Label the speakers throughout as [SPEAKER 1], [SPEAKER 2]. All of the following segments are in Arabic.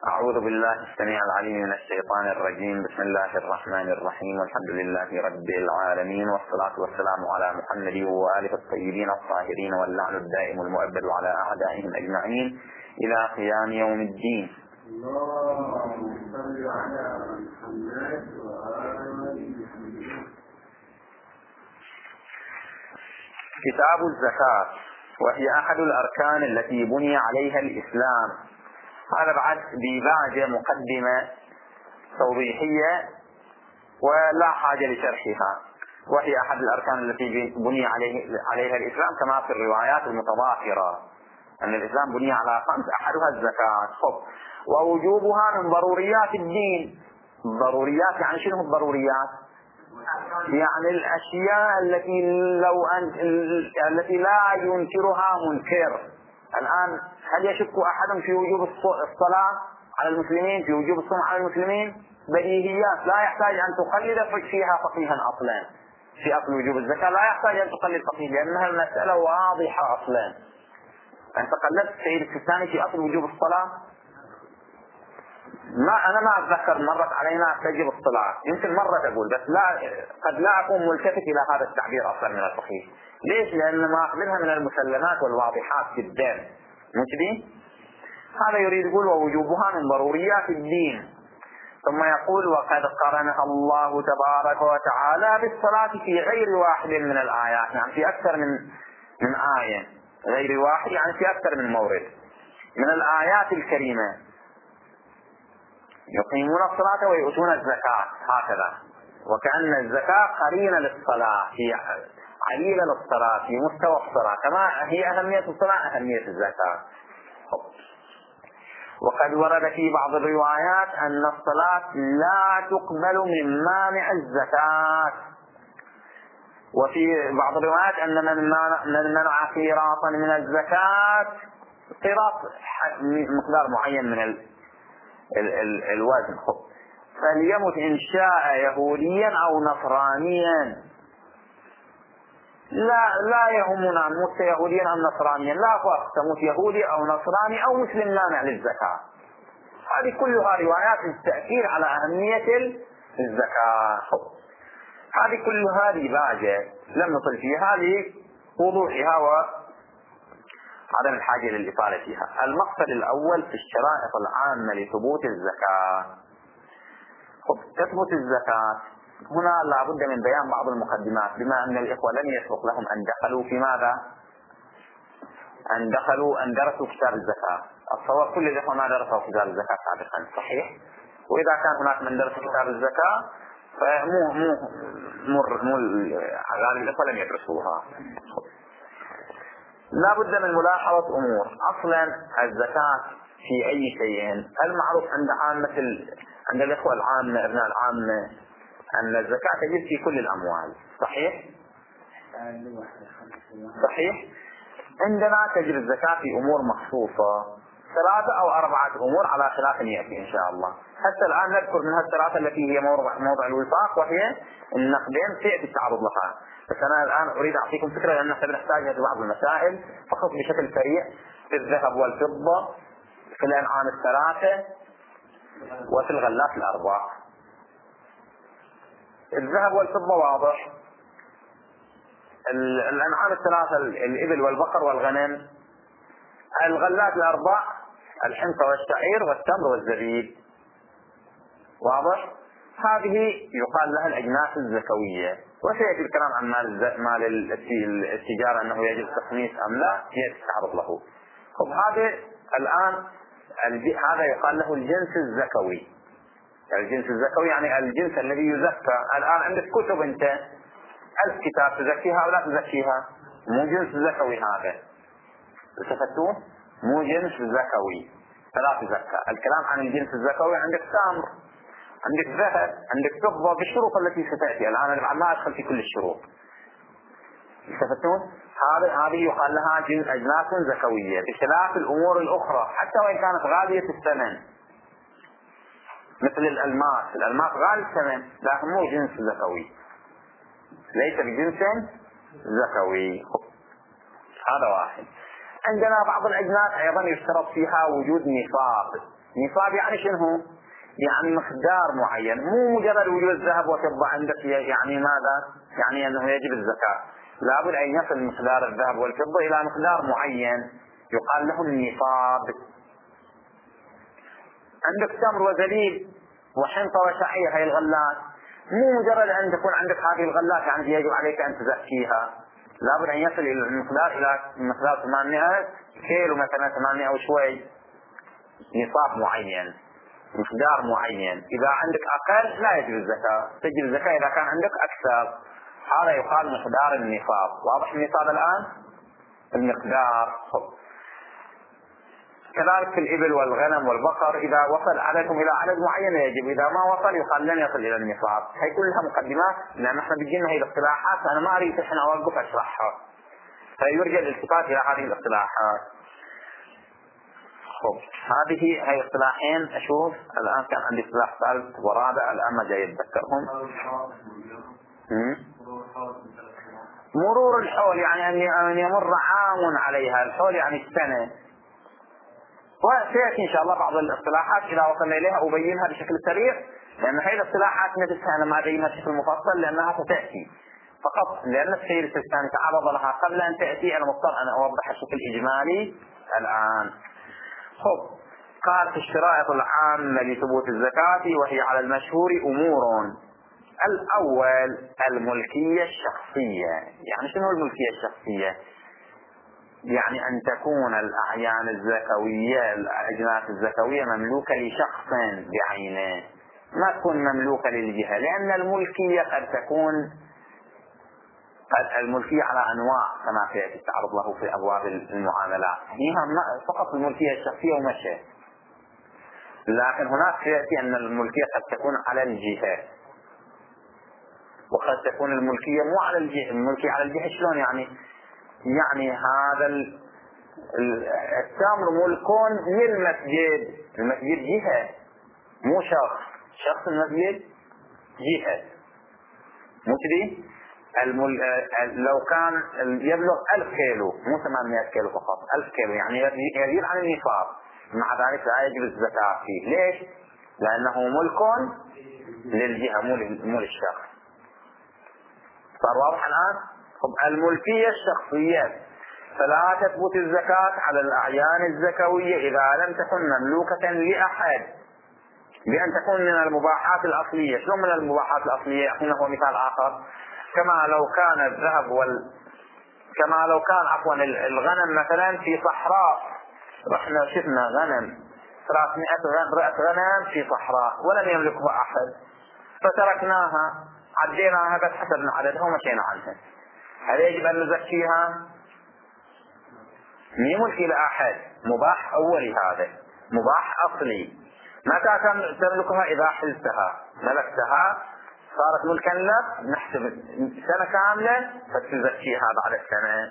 [SPEAKER 1] أعوذ بالله السميع العليم من الشيطان الرجيم. بسم الله الرحمن الرحيم، والحمد لله رب العالمين، والصلاة والسلام على محمد وآله الطيبين الطاهرين، واللعن الدائم المؤبد على أعدائهم أجمعين إلى قيام يوم الدين. اللهم صل على محمد وآل محمد. كتاب الزكاة، وهي أحد الأركان التي بني عليها الإسلام. هذا بعد ببعض مقدمة توضيحية ولا حاجة لشرحها. وهي أحد الأركان التي بني عليها الإسلام، كما في الروايات المتضافرة أن الإسلام بني على 5، أحدها الزكاة. ووجوبها من ضروريات الدين. ضروريات يعني شنو الضروريات؟ يعني الأشياء التي لا ينكرها منكر. الآن هل يشك أحد في وجوب الصلاة على المسلمين، في وجوب الصوم على المسلمين؟ بديهيات لا يحتاج أن تقلد فيها فقيها أصلا. في أصل وجوب الزكاة لا يحتاج أن تقلد فقيه، لأنها المسألة واضحة أصلا. أنت قلدت سيد السيستاني في أصل وجوب الصلاة؟ أنا ما أتذكر مرت علينا تجب الصلاة، يمكن مرة أقول، بس قد لا أكون ملتفت إلى هذا التعبير أصلا من الفقيه. ليش؟ لأن ما أخبرها من المسلمات والواضحات جدا. مش دي؟ هذا يريد يقول ووجوبها من ضروريات الدين. ثم يقول وقد قرنها الله تبارك وتعالى بالصلاة في غير واحد من الآيات، يعني في أكثر من آية. غير واحد يعني في أكثر من مورد من الآيات الكريمة. يقيمون الصلاة ويؤتون الزكاة، هكذا. وكأن الزكاة قرينة للصلاة، هي عليلة للصلاة في مستوى الصلاة، كما هي أهمية الصلاة أهمية الزكاة. وقد ورد في بعض الروايات أن الصلاة لا تقبل من مانع الزكاة. وفي بعض الروايات أن من منع قيراطا من الزكاة، قيراط مقدار معين من الوزن، فليمت إن شاء يهوديا أو نصرانيا. لا يهمنا أن موت يهوديا أو نصرانيا، لا فرق، تموت يهودي أو نصراني أو مسلم مانع للزكاة. هذه كلها روايات للتأكيد على أهمية الزكاة. هذه كلها باجة لم نصل فيها لوضوحها وعدم الحاجة للإطالة فيها. المقصد الأول في الشرائط العامة لثبوت الزكاة. تثبت الزكاة هنا لابد من بيان بعض المقدمات، بما أن الإخوة لم يسبق لهم أن دخلوا في ماذا؟ أن درسوا كتاب الزكاة. أتصور كل الإخوة ما درسوا كتاب الزكاة سابقا، صحيح؟ وإذا كان هناك من درس كتاب الزكاة فمو غالب الإخوة لم يدرسوها. لابد من ملاحظة أمور. أصلا الزكاة في أي شيء، المعروف عند الإخوة العامة ابناء العامة أن الزكاة تجب في كل الأموال، صحيح؟ صحيح. عندنا تجب الزكاة في أمور مخصوصة، 3 أو 4 أمور على خلاف يأتي إن شاء الله. حتى الآن نذكر منها ال3 التي هي موضع الوفاق، وهي النقدين سيأتي التعرض لها. بس أنا الآن أريد أعطيكم فكرة، لأن نحن نحتاجها في بعض المسائل فقط بشكل سريع. في الذهب والفضة، في الأنعام 3، وفي الغلات 4. الذهب والفضة واضح. الأنعام 3 الإبل والبقر والغنم. الغلات 4 الحنطة والشعير والتمر والزبيب، واضح. هذه يقال لها الأجناس الزكوية، وسيأتي الكلام عن مال التجارة أنه يجب التخميس أم لا، يأتي التعرض له. هذا الآن هذا يقال له الجنس الزكوي. الجنس الزكوي يعني الجنس الذي يزكى. الآن عندك كتب أنت 1000 كتاب تزكيها أو لا تزكيها، مو جنس زكوي هذا. استفدتون؟ مو جنس زكوي فلا تزكى. الكلام عن الجنس الزكوي عندك تمر، عندك ذهب، عندك فضة بالشروط التي ستأتي. الآن أنا ما أدخل في كل الشروط. استفدتون؟ هذه يقال لها أجناس زكوية، بخلاف الأمور الأخرى حتى وإن كانت غالية الثمن، مثل الألماس غالي الثمن لكن مو جنس زكوي، ليس بجنس زكوي. هذا واحد. عندنا بعض الأجناس أيضا يشترط فيها وجود نصاب. نصاب يعني شنو؟ يعني مقدار معين، مو مجرد وجود ذهب وفضة عندك يعني ماذا؟ يعني أنه يجب الزكاة، لابد أن يصل مقدار الذهب والفضة إلى مقدار معين يقال له النصاب. عندك تمر وزبيب وحنطة وشعير، هاي الغلات، مو مجرد أن تكون عندك هذه الغلات يعني يجب عليك أن تزكيها، لابد أن يصل المقدار إلى مقدار 800 كيلو مثلا، 800 وشوي، نصاب معين، مقدار معين. إذا عندك أقل لا يجب الزكاة، تجب الزكاة إذا كان عندك أكثر، هذا يقال مقدار النصاب. واضح النصاب الآن؟ المقدار. كذلك في الإبل والغنم والبقر، إذا وصل عددهم إلى عدد معين يجب، إذا ما وصل يقال لن يصل إلى النصاب. هي كلها مقدمات، لأن احنا بيجينا هي الاصطلاحات أنا ما أريد الحين أوقف أشرحها، فيرجى الالتفات إلى هذه الاصطلاحات. هذه هي اصطلاحين. أشوف الآن كان عندي اصطلاح ثالث ورابع الآن ما جاي أتذكرهم. مرور الحول يعني أن يمر عام عليها، الحول يعني السنة. وسيأتي إن شاء الله بعض الاصطلاحات إذا وصلنا إليها أبينها بشكل سريع، لأن هذه الاصطلاحات نفسها أنا ما أبينها بشكل مفصل لأنها ستأتي فقط، لأن السيد السيستاني تعرض لها قبل أن تأتي، أنا مضطر أن أوضحها بشكل إجمالي الآن. قال في الشرائط العامة لثبوت الزكاة وهي على المشهور أمور. الأول الملكية الشخصية. يعني شنو الملكية الشخصية؟ يعني أن تكون الأعيان الزكوية، الأجناس الزكوية مملوكة لشخص بعينه، ما تكون مملوكة للجهة، لأن الملكية قد تكون الملكية على أنواع كما سيأتي التعرض له في أبواب المعاملات، هي فقط الملكية الشخصية ومشي، لكن هناك سيأتي أن الملكية قد تكون على الجهة، وقد تكون الملكية مو على الجهة. الملكية على الجهة شلون يعني؟ يعني هذا التمر ملك للمسجد، المسجد جهة مو شخص المسجد جهة، مو كذي. لو كان يبلغ 1000 كيلو مو 800 كيلو فقط، 1000 كيلو يعني يزيد عن النصاب، مع ذلك لا يجب الزكاة فيه. ليش؟ لأنه ملك للجهة مو للشخص. صار واضح الآن؟ الملكية الشخصية، فلا تثبت الزكاة على الأعيان الزكوية إذا لم تكن مملوكة لأحد، بأن تكون من المباحات الأصلية. شلون من المباحات الأصلية؟ أعطينا هو مثال آخر. كما لو كان الذهب كما لو كان عفوا الغنم مثلا في صحراء، رحنا شفنا غنم 300 رأس غنم في صحراء ولم يملكها أحد، فتركناها عديناها بس حسبنا عددها ومشينا عنها، هل يجب أن نزكيها؟ مي ملك لأحد، مباح أولي، هذا مباح أصلي. متى تملكها؟ إذا حلتها ملكتها صارت ملكا لك، نحسب سنة كاملة فتزكيها بعد السنة.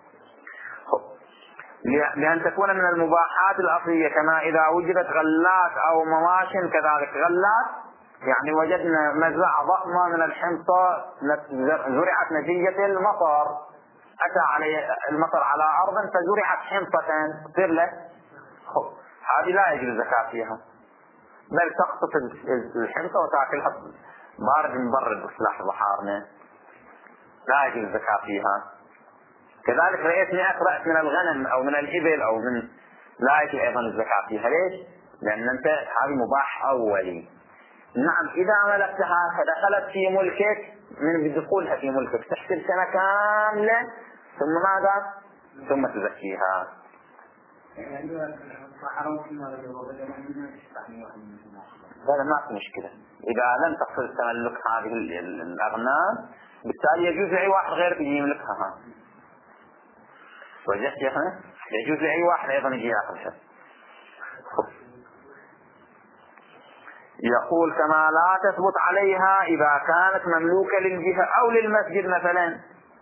[SPEAKER 1] لأن تكون من المباحات الأصلية، كما إذا وجدت غلات أو مواشن كذلك غلات، يعني وجدنا مزرعة ضخمة من الحنطة زرعت نتيجة المطر، أتى عليه المطر على أرض فزرعت حنطة تصير له، هذه لا يجب الزكاة فيها، بل تقطف الحنطة وتأكلها بارد مبرد بسلاح بحارنا، لا يجب الزكاة فيها. كذلك رأيت 100 رأس من الغنم أو من الإبل أو من، لا يجب أيضا الزكاة فيها. ليش؟ لأن أنت هذه مباح أولي. نعم إذا ملكتها فدخلت في ملكك، من بدخولها في ملكك تحسب سنة كاملة ثم ماذا؟ ثم تزكيها. هذا ما في مشكلة، إذا لم تحصل تملك هذه الأغنام بالتالي يجوز لأي واحد غير يجي يملكها. وجدت يا أخي؟ يجوز لأي واحد أيضا يجي يأخذها. يقول كما لا تثبت عليها إذا كانت مملوكة للجهة أو للمسجد مثلا.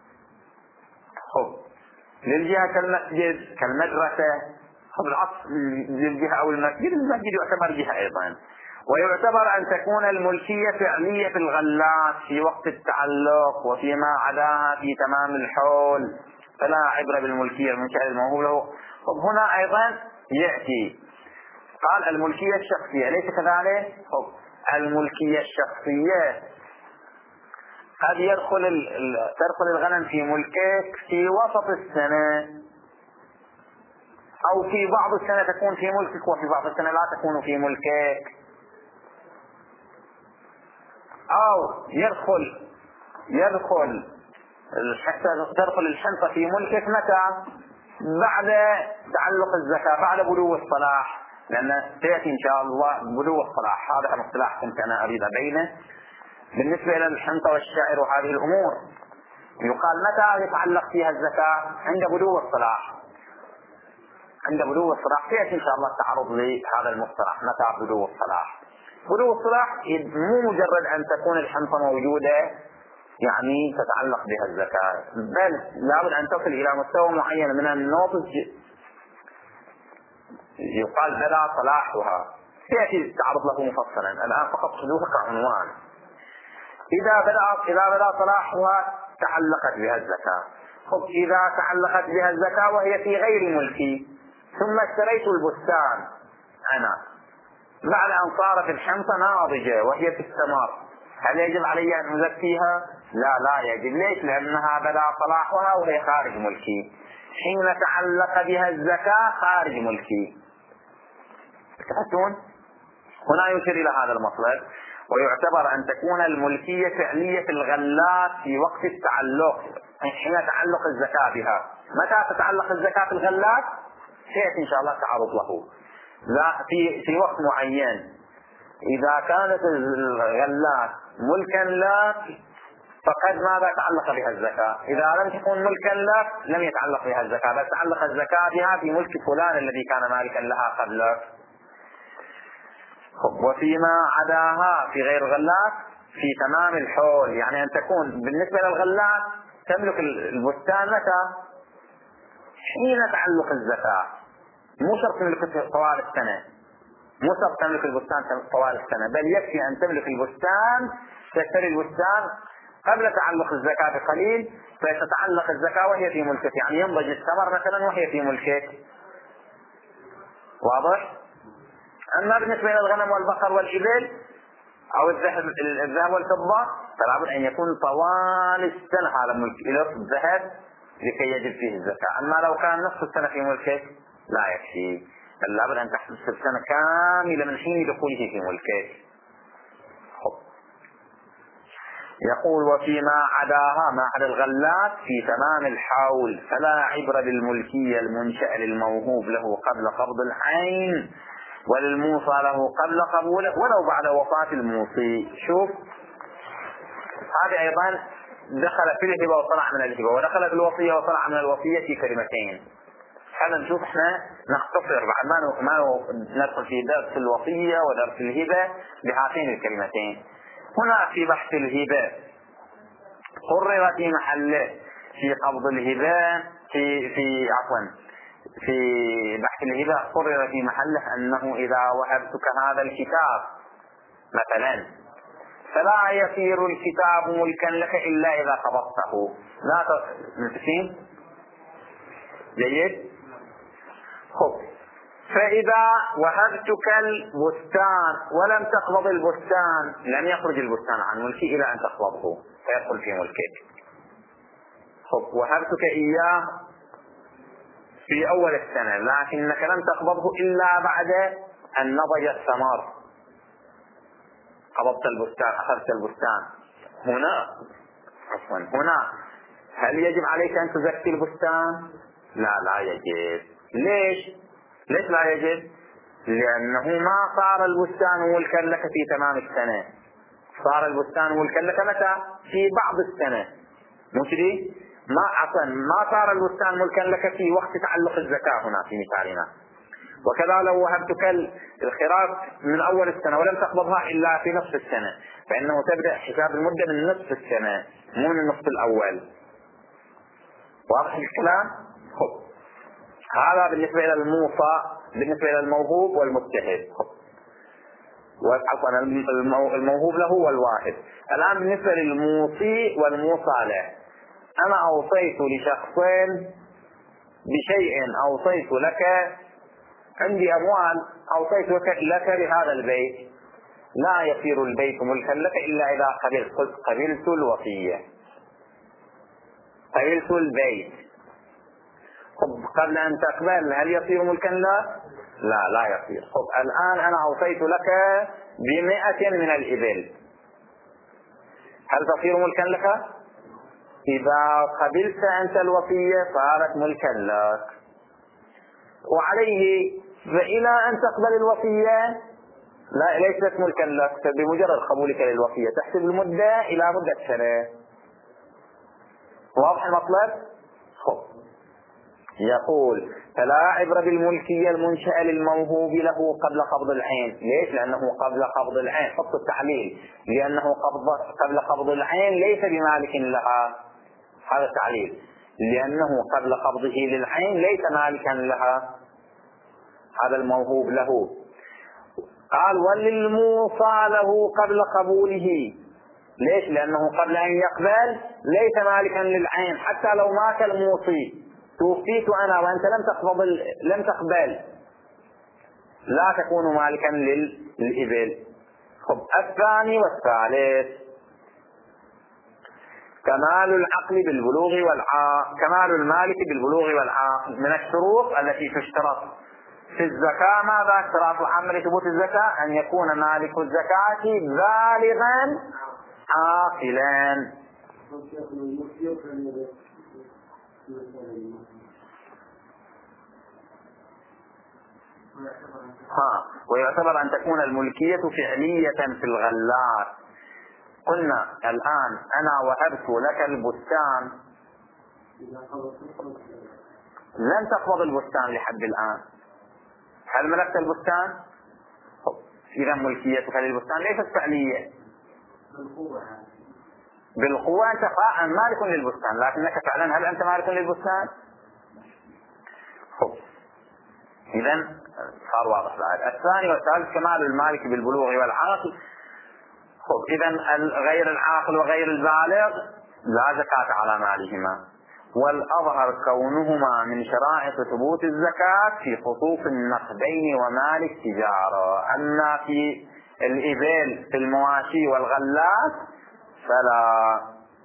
[SPEAKER 1] للجهة كالمسجد كالمدرسة، العطف للجهة أو المسجد يعتبر جهة أيضا. ويعتبر أن تكون الملكية فعلية في الغلات في وقت التعلق وفيما عداها في تمام الحول، فلا عبرة بالملكية المنشأة الموهوب له. هنا أيضا يأتي قال الملكية الشخصية، ليس كذلك؟ الملكية الشخصية قد تدخل الغنم في ملكك في وسط السنة، أو في بعض السنة تكون في ملكك وفي بعض السنة لا تكون في ملكك، أو تدخل الحنطة في ملكك متى؟ بعد تعلق الزكاة، بعد بلوغ الصلاح، لأن سيأتي إن شاء الله بلوغ الصلاح. هذا مصطلح كنت أنا أريد أبينه بالنسبة إلى الحنطة والشعر وهذه الأمور. يقال متى يتعلق فيها الزكاة؟ عند بلوغ الصلاح. عند بلوغ الصلاح سيأتي إن شاء الله تعرض لهذا المصطلح، متى بلوغ الصلاح. بلوغ الصلاح مو مجرد أن تكون الحنطة موجودة يعني تتعلق بها الزكاة، بل لابد أن تصل إلى مستوى معين من النضج يقال بدا صلاحها، سيأتي تعرض له مفصلا، الآن فقط خذوه كعنوان. إذا بدا صلاحها تعلقت بها الزكاة. إذا تعلقت بها الزكاة وهي في غير ملكي، ثم اشتريت البستان أنا بعد أن صارت الحنطة ناضجة وهي في الثمر، هل يجب علي أن أزكيها؟ لا يجب. ليش؟ لأنها بدا صلاحها وهي خارج ملكي. حين تعلق بها الزكاة خارج ملكي. تحسون؟ هنا يشير إلى هذا المطلب، ويعتبر أن تكون الملكية فعلية في الغلات في وقت التعلق، حين تعلق الزكاة بها. متى تتعلق الزكاة في الغلات؟ سيأتي إن شاء الله تعرض له. لا في وقت معين. إذا كانت الغلات ملكا لك فقد ماذا تعلق بها الزكاة؟ إذا لم تكن ملكا لك لم يتعلق بها الزكاة، بل تعلق الزكاة بها في ملك فلان الذي كان مالكا لها قبلك. وفيما عداها في غير الغلات في تمام الحول، يعني أن تكون بالنسبة للغلات تملك البستان متى؟ حين تعلق الزكاة. مو شرط تملك طوال السنة، مو شرط تملك البستان طوال السنة، بل يكفي أن تملك البستان، تشتري البستان قبل تعلق الزكاة بقليل، فتتعلق الزكاة وهي في ملكك، يعني ينضج الثمر مثلا وهي في ملكك. واضح؟ أما بالنسبة إلى الغنم والبقر والإبل أو الذهب والفضة فلا بد أن يكون طوال السنة هذا ملك إلى الذهب لكي يجب فيه الزكاة. أما لو كان نصف السنة في ملكك لا يكفي، بل لابد أن تحسب السنة كاملة من حين دخوله في ملكك. يقول وفيما عداها ما عدا الغلات في تمام الحول فلا عبرة بالملكية المنشأ للموهوب له قبل قبض العين وللموصى له قبل قبوله ولو بعد وفاة الموصي. شوف هذه أيضا دخل في الهبة وطلع من الهبة، ودخل في الوصية وطلع من الوصية في كلمتين. هذا نشوف احنا نختصر بعد ما ندخل في درس الوصية ودرس الهبة بهاتين الكلمتين. هنا في بحث الهبة قرر في محله في قبض الهبة في بحث الهبة قرر في محله أنه إذا وهبتك هذا الكتاب مثلا فلا يصير الكتاب ملكا لك إلا إذا قبضته. لا متفقين؟ جيد؟ فإذا وهبتك البستان ولم تقبض البستان لم يخرج البستان عن ملكي إلى أن تقبضه فيدخل في ملكك. وهبتك إياه في أول السنة لكنك لم تقبضه إلا بعد أن نضج الثمر، قبضت البستان أخذت البستان. هنا هل يجب عليك أن تزكي البستان؟ لا يجب. ليش لا يجب؟ لأنه ما صار البستان ملكا لك في تمام السنة، صار البستان ملكا لك متى؟ في بعض السنة. مو كذي؟ ما صار البستان ملكا لك في وقت تعلق الزكاة هنا في مثالنا. وكذا لو وهبتك الخراف من أول السنة ولم تقبضها إلا في نصف السنة فإنه تبدأ حساب المدة من نصف السنة مو من النصف الأول. واضح الكلام؟ هذا بالنسبة إلى الموصى، بالنسبة إلى الموهوب والمجتهد، الموهوب له والواهب. الآن بالنسبة للموصي والموصى له، أنا أوصيت لشخصين بشيء، أوصيت لك عندي أموال أوصيت لك بهذا البيت، لا يصير البيت ملكا لك إلا إذا قبلت الوصية، قبلت البيت. قبل أن تقبل هل يصير ملكا لك؟ لا يصير. الآن أنا أوصيت لك ب100 من الإبل، هل تصير ملكا لك؟ إذا قبلت أنت الوصية صارت ملكا لك. وعليه فإلى أن تقبل الوصية لا ليست ملكا لك، بمجرد قبولك للوصية تحسب المدة إلى مدة سنة. واضح المطلب؟ يقول فلا عبرة بالملكية المنشأة للموهوب له قبل قبض العين. ليش؟ لأنه قبل قبض العين، حط التعليل، لأنه قبل قبض العين ليس بمالك لها، هذا التعليل، لأنه قبل قبضه للعين ليس مالكا لها، هذا الموهوب له. قال وللموصى له قبل قبوله. ليش؟ لأنه قبل أن يقبل ليس مالكا للعين، حتى لو مات الموصي، توفيت أنا وأنت لم تقبل لا تكون مالكا للإبل. الثاني والثالث كمال العقل بالبلوغ والعاقل، كمال المالك بالبلوغ والعاقل. من الشروط التي تشترط في الزكاة ماذا؟ اشتراط عمل ثبوت الزكاة أن يكون مالك الزكاة بالغا عاقلا. ويعتبر أن تكون الملكية فعلية في الغلات. قلنا الآن أنا وهبت لك البستان، لن تقبض البستان لحد الآن، هل ملكت البستان؟ إذا ملكيتك للبستان ليست فعلية، بالقوة أنت مالك للبستان، لكنك فعلا هل أنت مالك للبستان؟ إذا صار واضح بعد. الثاني والثالث كمال المالك بالبلوغ والعاقل. إذا غير العاقل وغير البالغ لا زكاة على مالهما. والأظهر كونهما من شرائط ثبوت الزكاة في خصوص النقدين ومال التجارة. أما في الإبل في المواشي والغلات فلا.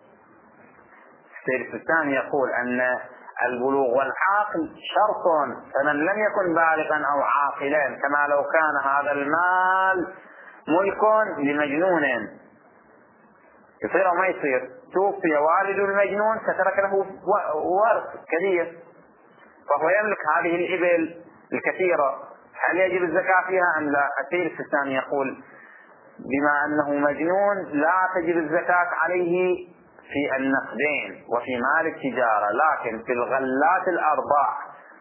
[SPEAKER 1] السيد الثاني يقول أن البلوغ والعقل شرط، فمن لم يكن بالغا أو عاقلا كما لو كان هذا المال ملك لمجنون يصير أو ما يصير. توفي والد المجنون فترك له ورث كبير فهو يملك هذه الإبل الكثيرة، هل يجب الزكاة فيها أم لا؟ السيد الثاني يقول بما أنه مجنون لا تجب الزكاة عليه في النقدين وفي مال التجارة، لكن في الغلات الأرباح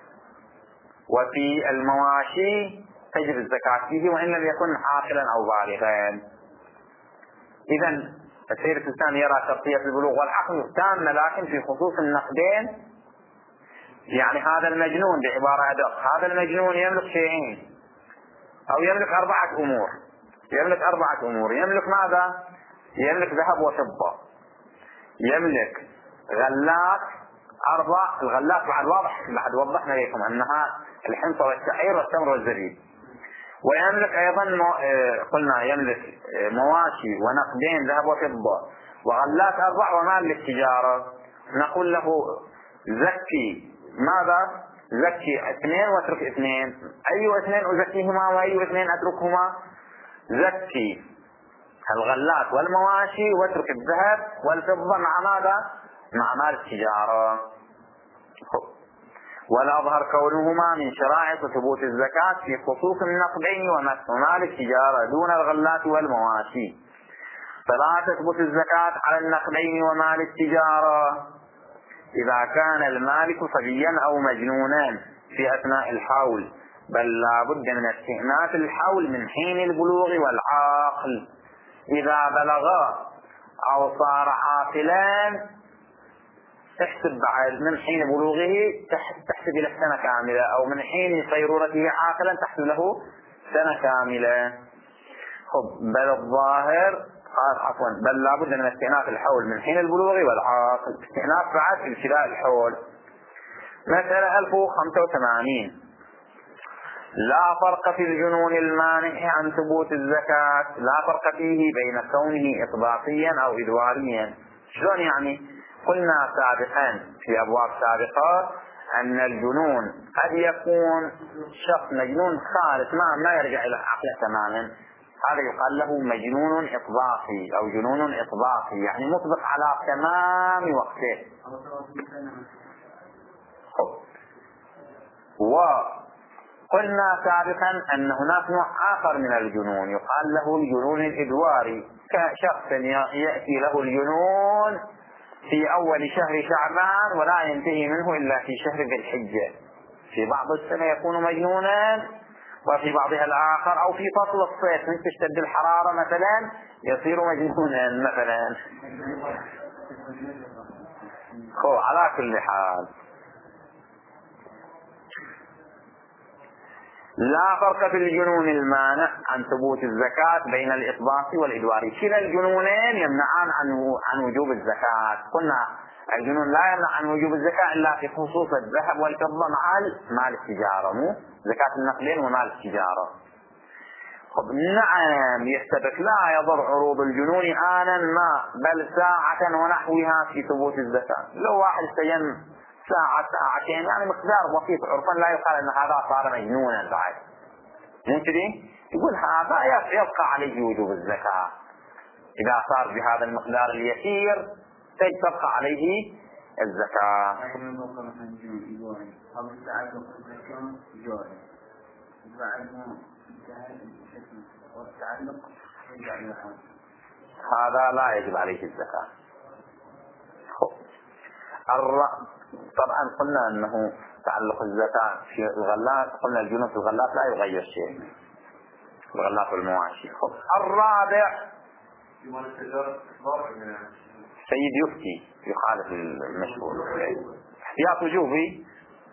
[SPEAKER 1] وفي المواشي تجب الزكاة فيه وإن لم يكن عاقلا أو بالغا. إذن السيد الثاني يرى شرطية البلوغ والعقل تامة، لكن في خصوص النقدين يعني هذا المجنون بعبارة أدق، هذا المجنون يملك شيئين أو يملك أربعة أمور. يملك ماذا؟ يملك ذهب وفضة، يملك غلات أربع، الغلات بعد واضح، بعد وضحنا لكم أنها الحنطة والشعير والتمر والزبيب. ويملك أيضا قلنا يملك مواشي ونقدين ذهب وفضة وغلات أربع ومال للتجارة. نقول له زكي ماذا؟ زكي 2 واترك 2. أي 2 أزكيهما وأي 2 أتركهما؟ زكي الغلات والمواشي واترك الذهب والفضة مع ماذا؟ مع مال التجارة. والأظهر كونهما من شرائط ثبوت الزكاة في خصوص النقدين ومال التجارة دون الغلات والمواشي. فلا تثبت الزكاة على النقدين ومال التجارة إذا كان المالك صبيا أو مجنونا في أثناء الحول، بل لا بد من استئناف الحول من حين البلوغ والعقل. إذا بلغا أو صار عاقلا تحسب بعد من حين بلوغه، تحسب له سنة كاملة، أو من حين صيرورته عاقلا تحسب له سنة كاملة. بل الظاهر بل لا بد من استئناف الحول من حين البلوغ والعقل، استئناف بعد ابتداء الحول. مسألة 1085 لا فرق في الجنون المانع عن ثبوت الزكاة، لا فرق فيه بين كونه إطباقيا أو إدواريا. شلون يعني؟ قلنا سابقا في أبواب سابقة أن الجنون قد يكون شخص مجنون خالص ما يرجع إلى عقله تماما، هذا يقال له مجنون إطباقي أو جنون إطباقي، يعني مطبق على تمام وقته. وقلنا سابقا أن هناك نوع آخر من الجنون يقال له الجنون الإدواري، كشخص يأتي له الجنون في أول شهر شعبان ولا ينتهي منه إلا في شهر ذي الحجة، في بعض السنة يكون مجنونا وفي بعضها الآخر، أو في فصل الصيف من تشتد الحرارة مثلا يصير مجنونا مثلا. على كل حال لا فرق في الجنون المانع عن ثبوت الزكاة بين الإطباق والإدوار. كلا الجنونين يمنعان عن وجوب الزكاة. قلنا الجنون لا يمنع عن وجوب الزكاة إلا في خصوص الذهب والفضة مع مال التجارة، مو زكاة النقدين ومال التجارة. نعم يحتبك لا يضر عروض الجنون آنا ما بل ساعة ونحوها في ثبوت الزكاة. لو واحد استجن ساعة ساعتين يعني مقدار بسيط عرفا لا يقال ان هذا صار مجنونا بعد، مو كذي؟ يقول هذا يبقى عليه وجوب الزكاة اذا صار بهذا المقدار اليسير تبقى عليه الزكاة. هذا لا يجب عليه الزكاة. طبعا قلنا انه تعلق الزكاة في الغلات، قلنا الجنون في الغلات لا يغير شيء، الغلات والمواشي. الرابع سيد يفتي يخالف المشهور احتياط وجوبي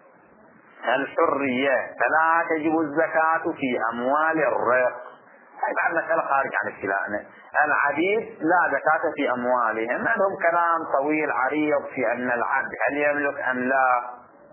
[SPEAKER 1] الحرية فلا تجب الزكاة في أموال الرق. هاي بعد مسألة خارج عن ابتلاءنا. العبيد لا زكاة في أموالهم، عندهم كلام طويل عريض في أن العبد هل يملك أم لا،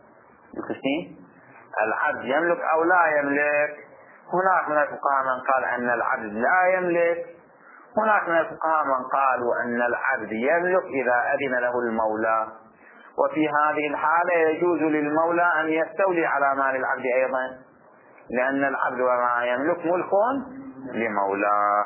[SPEAKER 1] العبد يملك أو لا يملك. هناك من الفقهاء من قال أن العبد لا يملك، هناك من الفقهاء من قالوا أن العبد يملك إذا أذن له المولى، وفي هذه الحالة يجوز للمولى أن يستولي على مال العبد أيضا، لأن العبد وما يملك ملك لمولاه.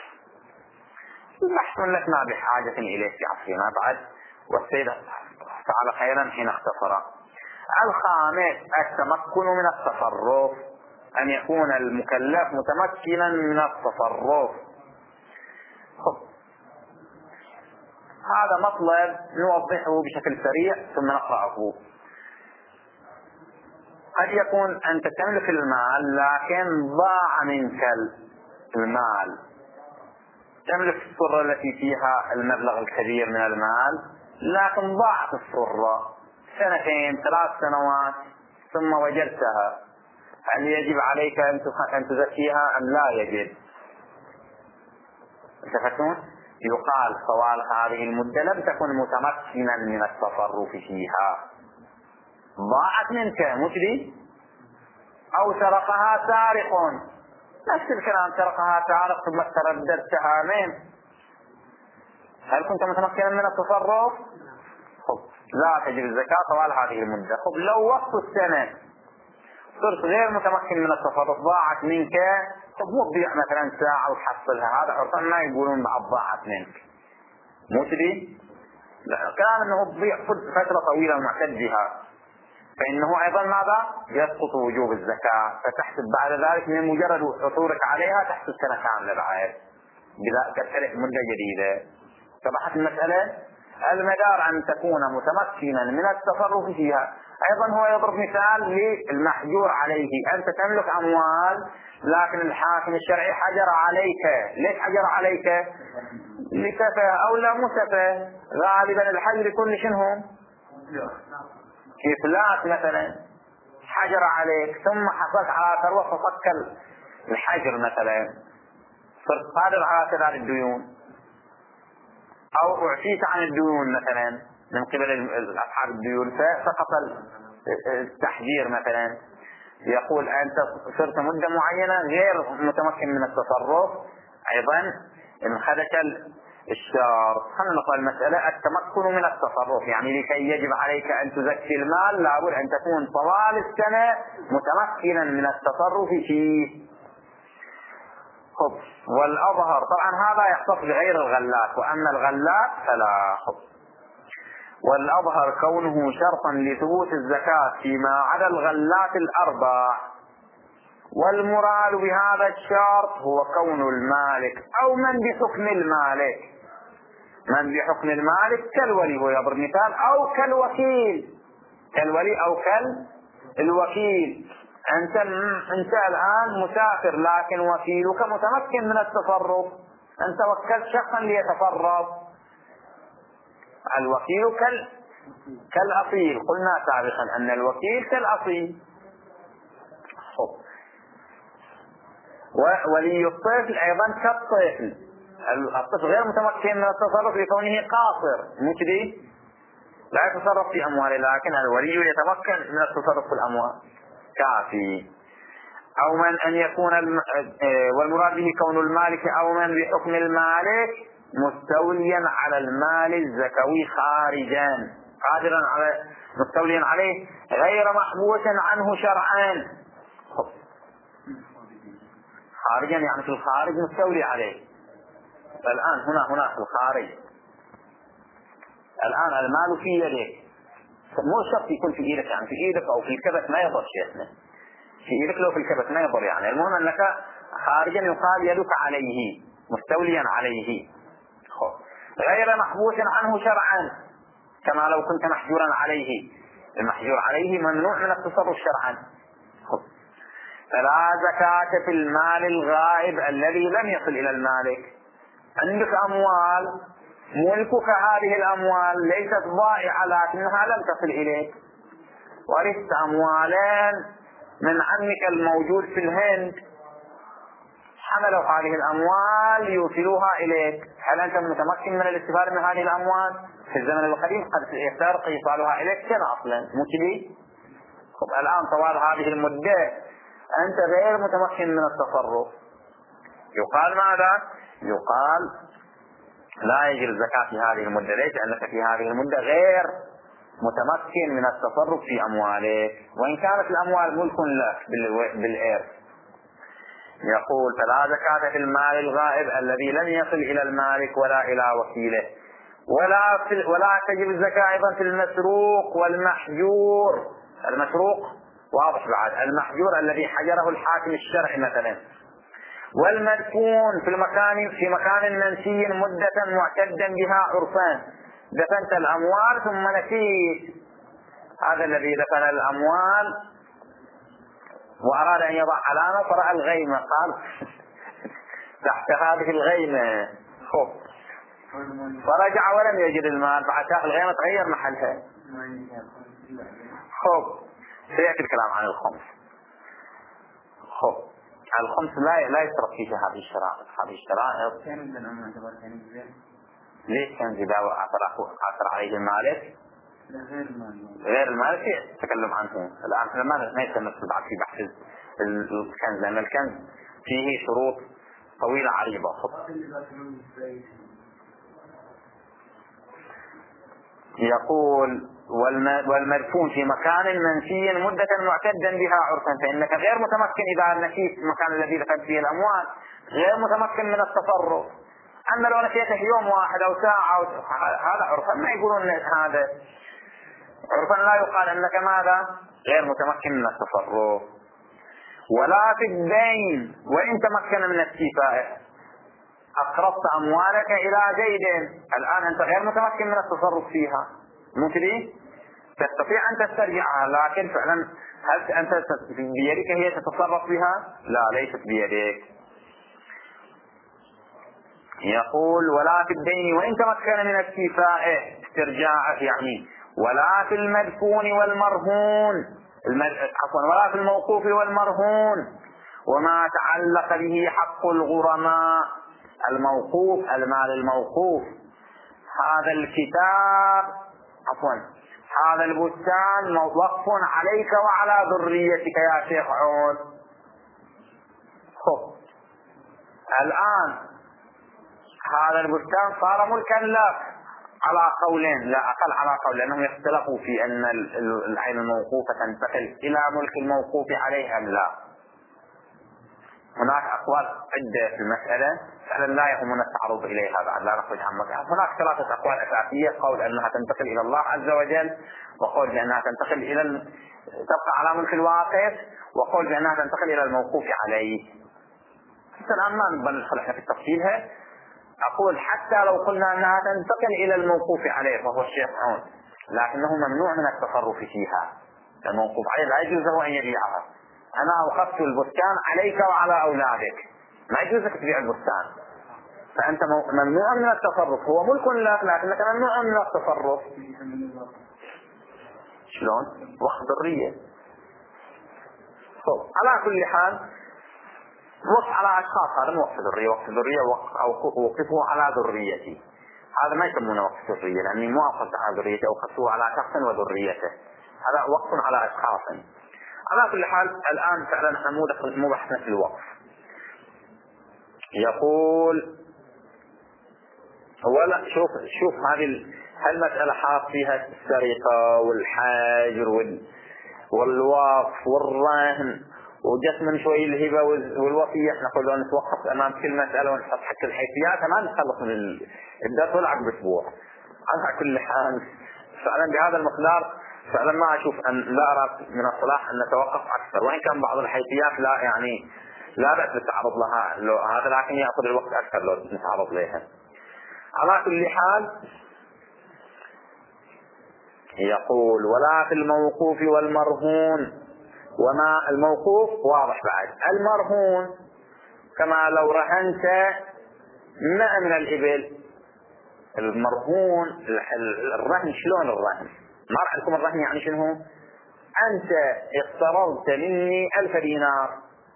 [SPEAKER 1] بحث لسنا بحاجة إليه في عصرنا بعد، والسيد فعل خيرا حين اختصر. الخامس التمكن من التصرف، أن يكون المكلف متمكنا من التصرف. هذا مطلب نوضحه بشكل سريع ثم نقرأه. قد يكون أنت تملك المال لكن ضاع منك المال، تملك الصرة التي فيها المبلغ الكبير من المال لكن ضاعت الصرة 2 3 سنوات ثم وجدتها، هل يجب عليك أن تزكيها أم لا يجب؟ تفهمون؟ يقال طوال هذه المدة لم تكن متمكنا من التصرف فيها، ضاعت منك مثلي، أو سرقها سارق، نفس الكلام، سرقها سارق ثم ترددت عامين، هل كنت متمكنا من التصرف؟ لا تجب الزكاة طوال هذه المدة. لو وقت السنة صرت غير متمكن من التصرف ضاعت منك، مو تبيع مثلا ساعة وتحصلها، هذا عرفا ما يقولون بعض ضاعت منك، مو تدري؟ كان انه تضيع فترة طويلة معتد بها، فإنه أيضا ماذا؟ يسقط وجوب الزكاة، فتحسب بعد ذلك من مجرد عثورك عليها تحسب سنة كاملة بعد كتلك مدة جديدة. فبحث المسألة المدار أن تكون متمكنا من التصرف فيها. أيضا هو يضرب مثال للمحجور عليه، أنت تملك أموال لكن الحاكم الشرعي حجر عليك. ليش حجر عليك؟ لسفه أو لا مسفه، غالبا الحجر كل شنهم إفلاس مثلا، حجر عليك ثم حصلت على ثروة ففك الحجر مثلا، صرت قادر على سداد الديون، أو أعفيت عن الديون مثلا من قبل أصحاب الديون فسقط التحجير مثلا، يقول أنت صرت مدة معينة غير متمكن من التصرف، أيضا انخدش الشرط. خلينا نقرأ المسألة. التمكن من التصرف يعني لكي يجب عليك أن تزكي المال لابد أن تكون طوال السنة متمكنا من التصرف فيه. والأظهر طبعا هذا يختص بغير الغلات، وأما الغلات فلا. والأظهر كونه شرطا لثبوت الزكاة فيما عدا الغلات الأربع، والمراد بهذا الشرط هو كون المالك أو من بحكم المالك، من بحكم المالك كالولي ويضرب مثال، أو كالوكيل، كالولي أو كالوكيل. أنت الآن مسافر لكن وكيلك متمكن من التصرف، أنت وكلت شخصا ليتصرف. الوكيل كالأصيل، قلنا سابقا أن الوكيل كالأصيل. ولي الطفل أيضا كالطفل، الطفل غير متمكن من التصرف لكونه قاصر، مو كذي؟ لا يتصرف في أمواله، لكن الولي يتمكن من التصرف في الأموال، كافي. أو من أن يكون والمراد به كون المالك أو من بحكم المالك مستوليا على المال الزكوي خارجا، قادرا على مستوليا عليه غير محبوس عنه شرعا. خارجا يعني في الخارج مستولي عليه. الآن هنا في الخارج، الآن المال في يدك، مو شرط يكون في ايدك، يعني في ايدك او في الكبت ما يضر شيئا، في ايدك لو في الكبت ما يضر، يعني المهم انك خارجا يقال يدك عليه مستوليا عليه غير محبوس عنه شرعا، كما لو كنت محجورا عليه. المحجور عليه ممنوع من التصرف شرعا. فلا زكاة في المال الغائب الذي لم يصل الى المالك. عندك اموال، ملكك هذه الاموال ليست ضائعة لكنها لم تصل اليك، ورثت اموالين من عمك الموجود في الهند، حملوا هذه الاموال يوصلوها اليك، هل انت متمكن من الاستفادة من هذه الاموال؟ في الزمن القديم قد يفترق ايصالها اليك سنة اصلا، مو كذي؟ الان طوال هذه المدة انت غير متمكن من التصرف، يقال ماذا؟ يقال لا يجب الزكاة في هذه المدة. ليش؟ لأنك في هذه المدة غير متمكن من التصرف في أموالك، وإن كانت الأموال ملك لك بالإرث. يقول فلا زكاة في المال الغائب الذي لم يصل إلى المالك ولا إلى وكيله، ولا تجب الزكاة أيضا في المسروق والمحجور. المسروق واضح بعد، المحجور الذي حجره الحاكم الشرعي مثلا، والمدفون في مكان منسي مدة معتدا بها عرفان. دفنت الأموال ثم نسيت، هذا الذي دفن الأموال وأراد أن يضع علامة فرأى الغيمة، قال تحت هذه الغيمة، فرجع ولم يجد المال، بعد شاف الغيمة تغير محلها. سيأتي الكلام عن الخمس. الخمس لا يشترط فيه هذه الشرائط. هذه الشرائط ليش كان إذا عثر عليه المالك غير المالك تكلم عنه الآن، ما يتمثل بعد في بحث الكنز، لأن الكنز فيه شروط طويلة عريضة. يقول والمدفون في مكان منسي مدة معتدا بها عرفا، فإنك غير متمكن إذا نسيت المكان الذي دفنت فيه الأموال، غير متمكن من التصرف. أما لو نسيته يوم واحد أو ساعة هذا عرفا ما يقولون هذا عرفا، لا يقال أنك ماذا؟ غير متمكن من التصرف. ولا في الدين وإن تمكن من الكفاية، أقرضت أموالك إلى زيد، الآن أنت غير متمكن من التصرف فيها، ممكن تستطيع أن تسترجعها، لكن فعلا هل أنت بيدك هي تتصرف بها؟ لا، ليست بيدك. يقول ولا في الدين وإن تمكن من الكفاية استرجاع، يعني ولا في المدفون والمرهون، ولا في الموقوف والمرهون وما تعلق به حق الغرماء. الموقوف المال الموقوف، هذا البستان موقف عليك وعلى ذريتك يا شيخ عود. خب الآن هذا البستان صار ملكا لك على قولين، لا أقل على قول، لأنهم يختلفوا في أن العين الموقوفة تنتقل إلى ملك الموقوف عليه أم لا. هناك أقوال عدة في المسألة، فعلا لا يهمنا التعرض إليها بعد، لا نخرج عن مكان. هناك ثلاثة أقوال أساسية: قول أنها تنتقل إلى الله عز وجل، وقول بأنها تنتقل تبقى على ملك الواقف، وقول بأنها تنتقل إلى الموقوف عليه. حتى الآن ما ندخل احنا في تفصيلها. أقول حتى لو قلنا أنها تنتقل إلى الموقوف عليه فهو الشيخ عون، لكنه ممنوع من التصرف فيها. الموقوف عليه لا يجوز له أن يبيعها. أنا أخذت البستان عليك وعلى أولادك، ما يجوز لك تبيع البستان، فأنت ممنوع من التصرف. هو ملك لك لكنك ممنوع من التصرف. شلون؟ وقت ذرية. على كل حال وقف على أشخاص، هذا مو وقف ذرية. وقف ذرية وقفه على ذريتي، هذا ما يسمونه وقف ذرية، لأني مو أوقفت على ذريتي، أوقفته على شخص وذريته. هذا وقف على أشخاص. على كل حال الآن فعلا نحن مو بحثنا في الوقف. يقول ولا شوف هذه المسألة حاط فيها السرقة والحاجر والوقف والرهن، وجت من شوي الهبة والوصية. احنا قلنا نتوقف امام كل مسألة ونحط حق الحيثيات، ما نخلص من الدرس ولا عقب اسبوع. على كل حال فعلا بهذا المقدار فعلا ما اشوف ان لا ارى من الصلاح ان نتوقف اكثر، وان كان بعض الحيثيات لا يعني لا بأس بالتعرض لها هذا، لكن يأخذ الوقت اكثر لو نتعرض لها. على كل حال يقول ولا في الموقوف والمرهون. وما الموقوف واضح، بعد المرهون كما لو رهنت 100 من الإبل. المرهون الرهن، شلون الرهن؟ ما راح لكم الرهن يعني شنو؟ أنت اقترضت مني 1000 دينار،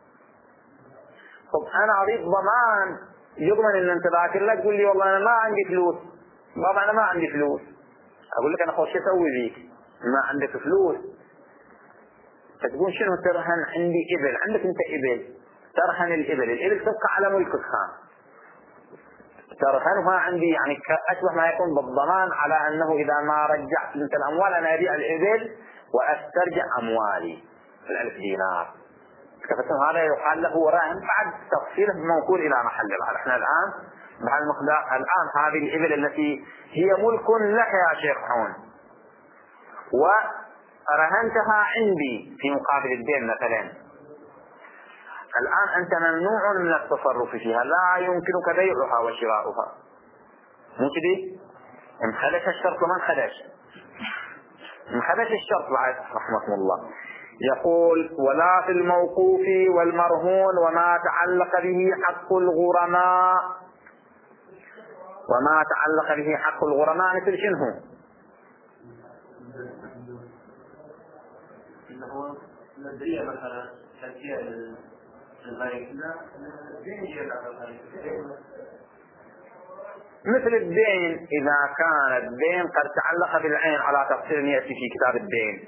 [SPEAKER 1] طب أنا أريد ضمان يضمن إن أنت ذاكر لك تقول لي والله أنا ما عندي فلوس، بابا أنا ما عندي فلوس. أقول لك أنا خوش أسوي ذيك ما عندك فلوس، فتقول شنو ترهن؟ عندي إبل، عندك أنت إبل، ترهن الإبل تبقى على ملكك خان، ترهنها عندي، يعني أشبه ما يكون بالضمان على أنه إذا ما رجعت أنت الأموال أنا أبيع الإبل وأسترجع أموالي 1000 دينار. كفتم هذا يقال له رهن بعد تفصيله موكول إلى محل العقد. احنا الآن بهالمقدار الآن هذه الإبل التي هي ملك لك يا شيخ عون ورهنتها عندي في مقابل الدين مثلا، الآن أنت ممنوع من التصرف فيها، لا يمكنك بيعها وشراؤها. مو كذي؟ انخدش الشرط وما انخدش، انخدش الشرط بعد رحمة الله. يقول ولا في الموقوف والمرهون وما تعلق به حق الغرماء. وما تعلق به حق الغرماء مثل شنو؟
[SPEAKER 2] هو الدية مثلا تأتي البنك،
[SPEAKER 1] مثل الدين إذا كان الدين قد تعلق بالعين على تفصيل يأتي في كتاب الدين.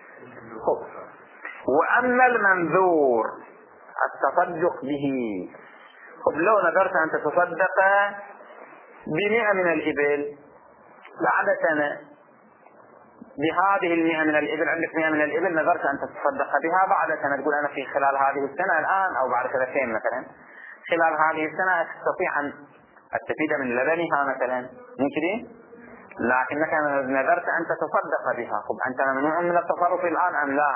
[SPEAKER 1] وأما المنذور التصدق به، لو نذرت أن تتصدق ب100 من الإبل بعد سنة، بهذه 100 من الإبل، عندك 100 من الإبل نذرت أن تتصدق بها بعد سنة، تقول أنا في خلال هذه السنة الآن أو بعد 2 سنين مثلا، خلال هذه السنة أستطيع أن أستفيد من لبنها مثلا، ممكن، لكنك نذرت أن تتصدق بها. أنت ممنوع من التصرف الآن أم لا؟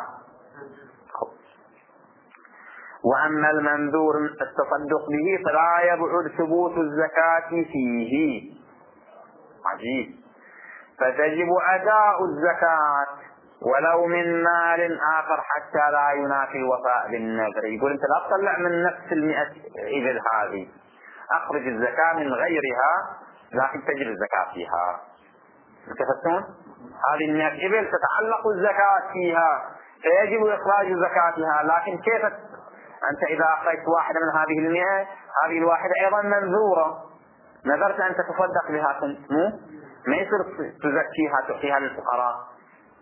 [SPEAKER 1] وأما المنذور التصدق به فلا يبعد ثبوت الزكاة فيه. عجيب. فتجب أداء الزكاة ولو من مال آخر حتى لا ينافي الوفاء بالنذر. يقول أنت لا تطلع من نفس 100 إبل هذه، أخرج الزكاة من غيرها لكن تجب الزكاة فيها. تفهمون؟ هذه 100 إبل تتعلق الزكاة فيها فيجب إخراج زكاتها، لكن كيف أنت إذا أخرجت واحدة من هذه 100، هذه الواحدة أيضا منذورة، نذرت أن تتصدق بها، ما يصير تزكيها تعطيها للفقراء،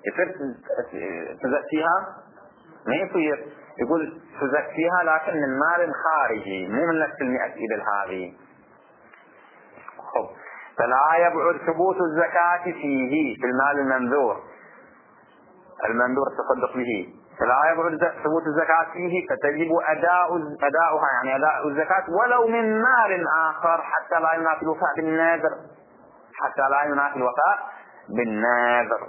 [SPEAKER 1] يصير تزكيها؟ ما يصير. يقول تزكيها لكن من مال خارجي مو من نفس 100 إبل هذه. فلا يبعد ثبوت الزكاة فيه في المال المنذور التصدق به، فلا يبعد ثبوت الزكاة فيه، فتجب أداؤها يعني أداء الزكاة ولو من مال آخر حتى لا ينافي الوفاء بالنذر.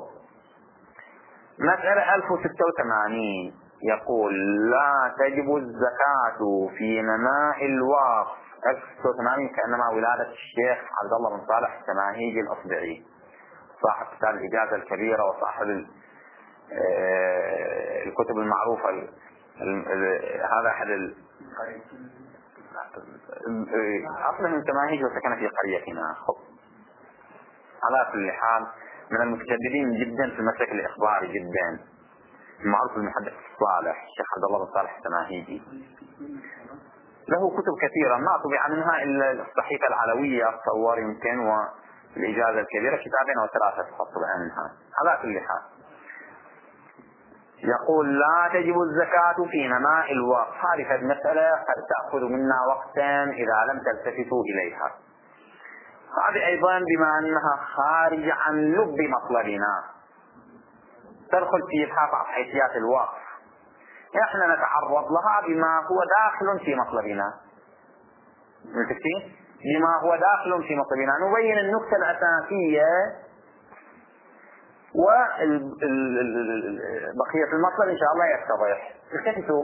[SPEAKER 1] مسألة 1086 يقول لا تجب الزكاة في نماء الوقف. 1086 كأنما ولادة الشيخ عبد الله بن صالح السماهيجي الأصبعي صاحب كتاب الإجازة الكبيرة وصاحب الكتب المعروفة. هذا أحد أصلا من سماهيج وسكن في قريتنا. على كل حال من المتجددين جدا في المسلك الإخباري جدا، معروف المحدث الصالح الشيخ عبد الله بن صالح السماهيجي. له كتب كثيرة ما طبع منها إلا الصحيفة العلوية الصور يمكن والإجازة الكبيرة، كتابين أو 3 فقط طبعا منها. على كل حال يقول لا تجب الزكاة في نماء الوقف. هذه المسألة قد تأخذ منا وقتا إذا لم تلتفتوا إليها. هذه أيضا بما أنها خارج عن لب مطلبنا تدخل في إبحاث حيثيات الوقف، احنا نتعرض لها بما هو داخل في مطلبنا. بما هو داخل في مطلبنا نبين النقطة الأساسية وبقية المطلب إن شاء الله يتضح. التفتوا،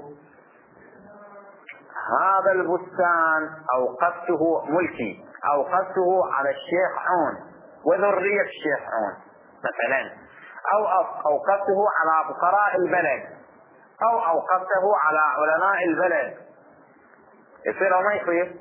[SPEAKER 1] هذا البستان أوقفته ملكي، أوقفته على الشيخ عون وذرية الشيخ عون مثلا، أو أوقفته على فقراء البلد، أو أوقفته على علماء البلد، يصير أو ما يصير؟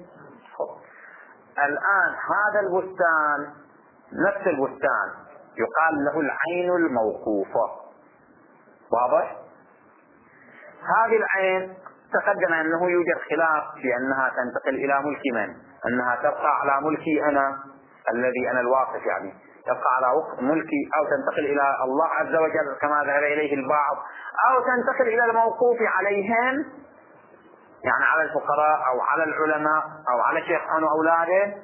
[SPEAKER 1] الآن هذا البستان نفس البستان يقال له العين الموقوفة. واضح؟ هذه العين تقدم أنه يوجد خلاف في أنها تنتقل إلى ملك من؟ أنها تبقى على ملكي أنا الذي أنا الواقف، يعني تبقى على ملكي، أو تنتقل إلى الله عز وجل كما ذهب إليه البعض، أو تنتقل إلى الموقوف عليهم يعني على الفقراء أو على العلماء أو على شيخ عون وأولاده،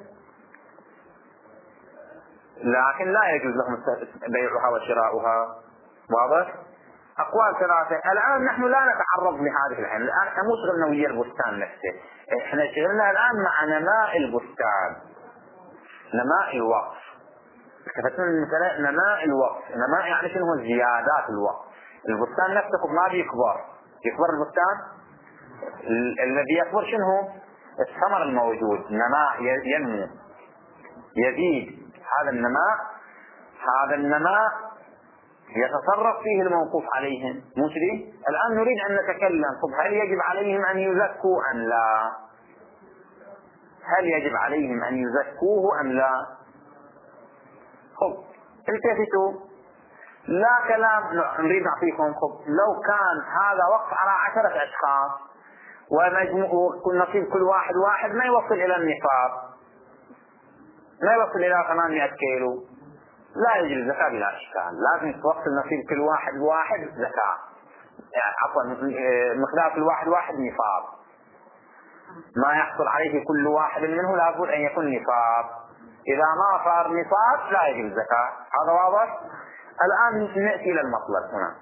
[SPEAKER 1] لكن لا يجوز لهم بيعها وشراؤها. واضح؟ أقوال 3. الآن نحن لا نتعرض لهذه العين، الآن احنا مو شغلنا ويا البستان نفسه، احنا شغلنا الآن مع نماء البستان، نماء الوقف. كفتنا المثال نماء الوقف، نماء يعني شنو هو؟ زيادات الوقف. البستان نفسه ما بيكبر، يكبر البستان الذي يكبر شنو هو؟ الثمر الموجود، نماء ينمو يزيد. هذا النماء يتصرف فيه الموقوف عليهم. مو كذي؟ الآن نريد أن نتكلم هل يجب عليهم أن يزكوا أم لا؟ هل يجب عليهم أن يزكوه أم لا؟ التفتوا، لا كلام نريد نعطيكم. لو كان هذا وقف على 10 أشخاص ونصيب كل واحد ما يوصل إلى النصاب، ما يوصل إلى 800 كيلو، لا يجب الزكاة بلا إشكال. لازم توصل نصيب كل واحد زكاة، يعني عفوا مقدار كل واحد نصاب، ما يحصل عليه كل واحد منه لابد أن يكون نصاب. إذا ما صار نصاب لا يجب الزكاة. هذا واضح؟ الآن نأتي إلى المطلب هنا.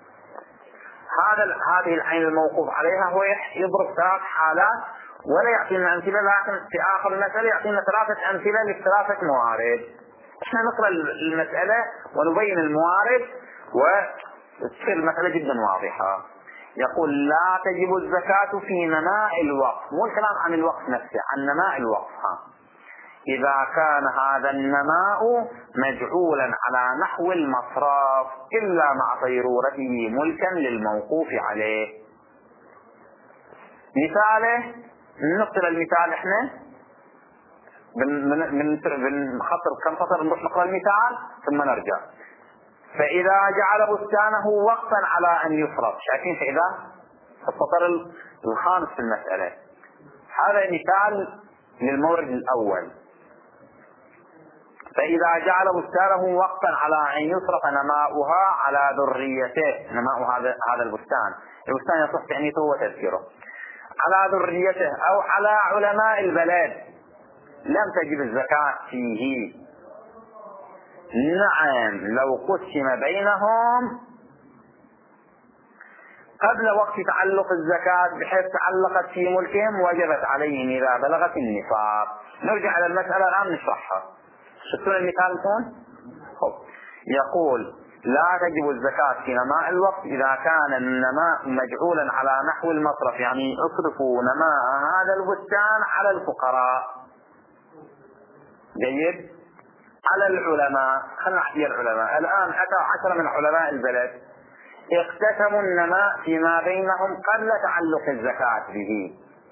[SPEAKER 1] هذه العين الموقوف عليها هو يضرب 3 حالات ولا يعطينا أمثلة، لكن في آخر المسألة يعطينا 3 أمثلة ل3 موارد. احنا نقرأ المسألة ونبين الموارد وتصير المسألة جدا واضحة. يقول لا تجب الزكاة في نماء الوقف، مو الكلام عن الوقف نفسه، عن نماء الوقف. إذا كان هذا النماء مجعولا على نحو المصراف إلا مع صيرورته ملكا للموقوف عليه. مثاله، نقتل المثال احنا بنخطر كم سطر نروح نقرأ المثال ثم نرجع. فإذا جعل بستانه وقفا على أن يفرض، شايفين فإذا السطر الخامس في المسألة، هذا مثال للمورد الأول. فإذا جعل بستانه وقفا على أن يصرف نماؤها على ذريته، نماء هذا البستان يصح تأنيثه وتذكيره، على ذريته أو على علماء البلد لم تجب الزكاة فيه. نعم لو قسم بينهم قبل وقت تعلق الزكاة بحيث تعلقت في ملكهم وجبت عليهم إذا بلغت النصاب. نرجع على المسألة الآن نشرحها. شفتون المثال هون؟ يقول لا تجب الزكاة في نماء الوقت إذا كان النماء مجعولا على نحو المصرف، يعني اصرفوا نماء هذا البستان على الفقراء. جيد؟ على العلماء، خلنا نحكي العلماء. الآن أتى 10 من علماء البلد اقتسموا النماء فيما بينهم قبل تعلق الزكاة به،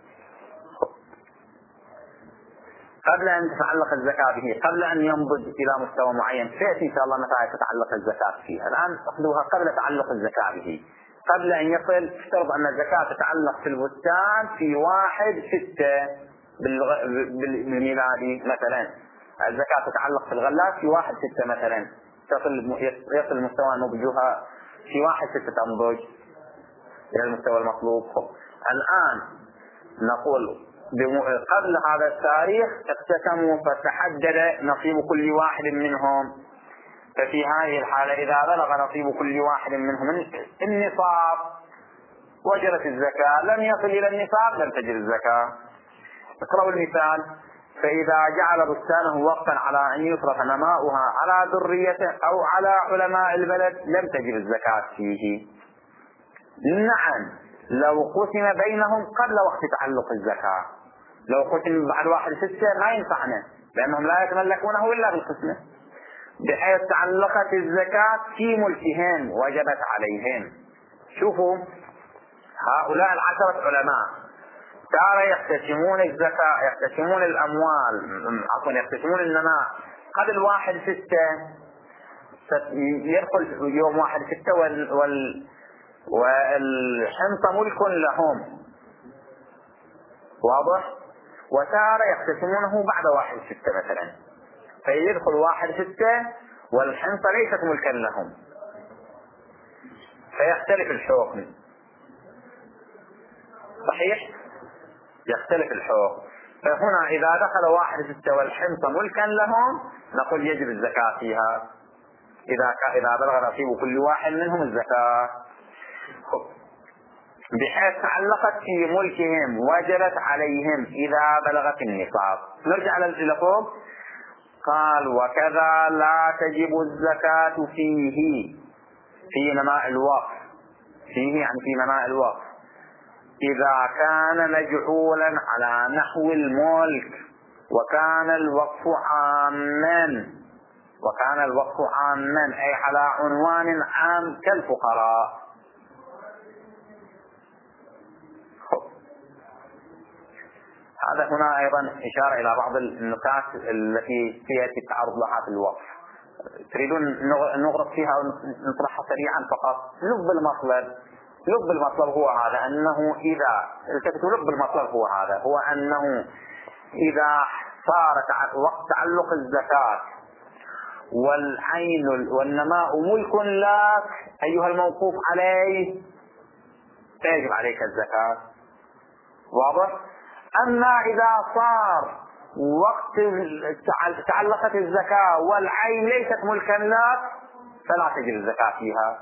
[SPEAKER 1] قبل أن تتعلق الزكاة به، قبل أن ينضج إلى مستوى معين. سيأتي إن شاء الله متى تتعلق الزكاة فيه. الآن أخذوها قبل تعلق الزكاة به، قبل أن يصل. افترض أن الزكاة تتعلق في البستان في 1/6 بالميلادي مثلا، الزكاة تتعلق في الغلات في 1/6 مثلا، يصل مستوى نضجها في 1/6 تنضج إلى المستوى المطلوب. الآن نقول قبل هذا التاريخ اقتسموا فتحدد نصيب كل واحد منهم، ففي هذه الحالة إذا بلغ نصيب كل واحد منهم النصاب وجبت الزكاة، لم يصل إلى النصاب لم تجب الزكاة. اقرأوا المثال. فإذا جعل بستانه وقفا على أن يصرف نماؤها على ذريته أو على علماء البلد لم تجب الزكاة فيه. نعم لو قسم بينهم قبل وقت تعلق الزكاة. لو قسم بعد 1/6 ما ينفعنا، لأنهم لا يتملكونه إلا بالقسمة، بحيث تعلقت الزكاة في ملكهم وجبت عليهم. شوفوا هؤلاء 10 علماء تارى يقتسمون الزكاة، يقتسمون الأموال، يقتسمون النماء قبل 1/6، يدخل يوم 1/6 والحنطة ملك لهم، واضح؟ وتارى يقتسمونه بعد 1/6 مثلا، فيدخل 1/6 والحنطة ليست ملكا لهم، فيختلف الحكم. صحيح؟ يختلف الحكم. فهنا إذا دخل 1/6 والحنطة ملكا لهم نقول يجب الزكاة فيها إذا بلغ نصيب كل واحد منهم الزكاة، بحيث تعلقت في ملكهم وجبت عليهم إذا بلغت النصاب. نرجع إلى فوق. قال وكذا لا تجب الزكاة فيه في نماء الوقف، فيه يعني في نماء الوقف إذا كان مجعولا على نحو الملك وكان الوقف عاما، أي على عنوان عام كالفقراء. هذا هنا أيضا إشارة إلى بعض النقاط التي تأتي التعرض لها في الوقف، تريدون نغرق فيها ونطرحها سريعا فقط. لب المطلب هو هذا، أنه إذا التفتوا لب المطلب هو أنه إذا صار وقت تعلق الزكاة والعين والنماء ملك لك أيها الموقوف عليه فيجب عليك الزكاة، واضح؟ أما إذا صار وقت تعلقت الزكاة والعين ليست ملكا لك فلا تجب الزكاة فيها.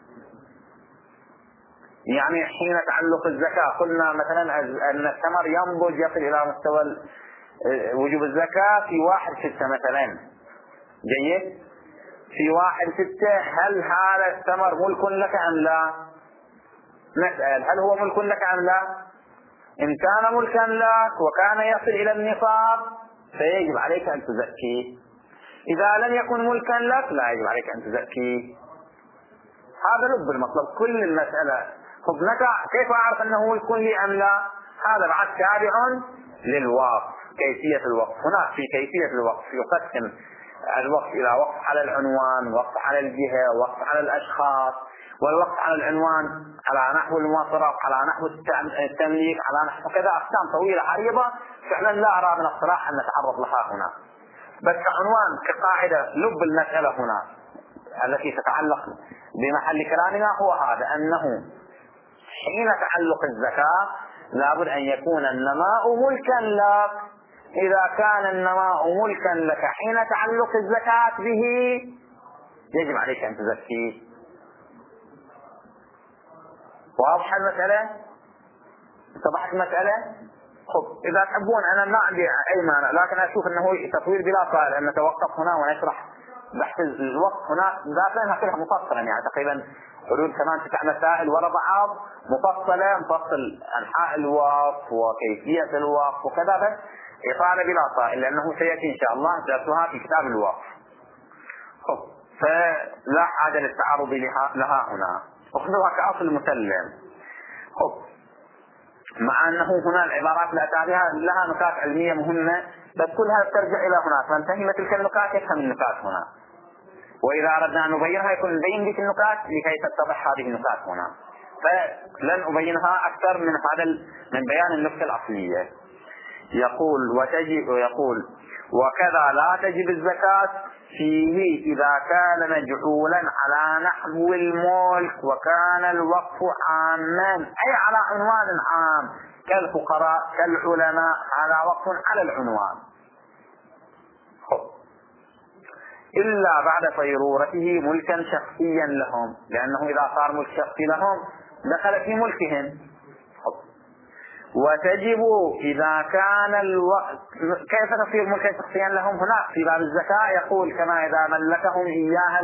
[SPEAKER 1] يعني حين تعلق الزكاة قلنا مثلا أن الثمر ينضج يصل إلى مستوى وجوب الزكاة في 1/6 مثلا. جيد؟ في 1/6 هل هذا الثمر ملك لك أم لا؟ نسأل هل هو ملك لك أم لا؟ إن كان ملكا لك وكان يصل إلى النصاب فيجب عليك أن تزكيه. إذا لم يكن ملكا لك لا يجب عليك أن تزكيه. هذا لب المطلب كل المسألة. كيف أعرف أنه ملك لي أم لا؟ هذا بعد تابع للوقف، كيفية الوقف. هناك في كيفية الوقف يقسم الوقف إلى وقف على العنوان، وقف على الجهة، وقف على الأشخاص. والوقف على العنوان على نحو المصرف، على نحو التمليك، على نحو كذا أقسام طويلة عريضة فعلا لا أرى من الصلاح أن نتعرض لها هنا. بس كعنوان كقاعدة لب المسألة هنا التي تتعلق بمحل كلامنا هو هذا، أنه حين تعلق الزكاة لابد أن يكون النماء ملكا لك. إذا كان النماء ملكا لك حين تعلق الزكاة به يجب عليك أن تزكيه. واضح المسألة؟ اتضحت المسألة؟ خب إذا تحبون أنا ما عندي أي مانع، لكن أشوف أنه تطويل بلا فائدة أن نتوقف هنا ونشرح بحث الوقت هنا ذاتها كلها مفصلا، يعني تقريبا حدود 8-9 مسائل ورا بعض مفصلة، مفصل أنحاء الوقف وكيفية الوقف وكذا، بس إطالة بلا فائدة لأنه سيأتي إن شاء الله درسها في كتاب الوقف. خب فلا حاجة للتعرض لها هنا، أخذوها كأصل مسلم. خب مع أنه هنا العبارات التي لها نكات علمية مهمة، بس كلها ترجع إلى هناك، من فهم تلك النكات يفهم النكات هنا، وإذا أردنا أن نبينها يكون نبين بك النكات لكي تتضح هذه النكات هنا، فلن أبينها أكثر من من بيان النكتة الأصلية. يقول وكذا لا تجب الزكاة فيه إذا كان مجعولا على نحو الملك وكان الوقف عاما، أي على عنوان عام كالفقراء كالعلماء، على وقف على العنوان، إلا بعد صيرورته ملكا شخصيا لهم، لأنه إذا صار ملك شخصي لهم دخل في ملكهم. وتجب إذا كان كيف تصير ملكا شخصيا لهم؟ هنا في باب الزكاة يقول كما إذا ملكهم إياها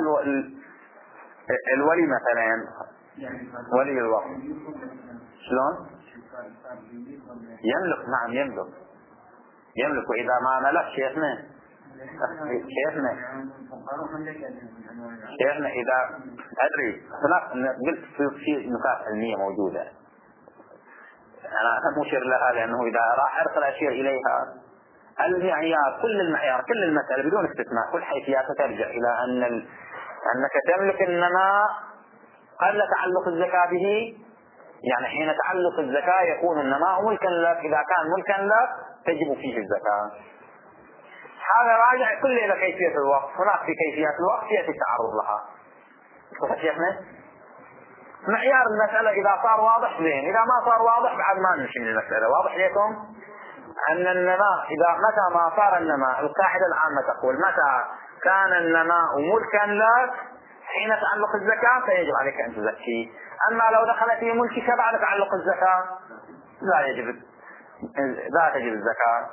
[SPEAKER 1] الولي مثلا، ولي الوقت شلون؟ يملك، نعم يملك وإذا ما ملك شيخنا إذا أدري هناك قلت في نقاط علمية موجودة أنا مشير لها، لأنه إذا راح أرسل أشير إليها المعيار كل المسألة بدون استثناء كل حيثياتها ترجع إلى أنك تملك النماء قبل تعلق الزكاة به، يعني حين تعلق الزكاة يكون النماء ملكا لك، إذا كان ملكا لك تجب فيه الزكاة. هذا راجع كل إلى كيفية الوقف، هناك في كيفية الوقف يأتي التعرض لها. شيخنا معيار المسألة إذا صار واضح زين، إذا ما صار واضح بعد ما نمشي من المسألة. واضح لكم أن النماء متى ما صار النماء، القاعدة العامة تقول متى كان النماء ملكا لك حين تعلق الزكاة فيجب عليك أن تزكيه، أما لو دخل في ملكك بعد تعلق الزكاة لا تجب الزكاة.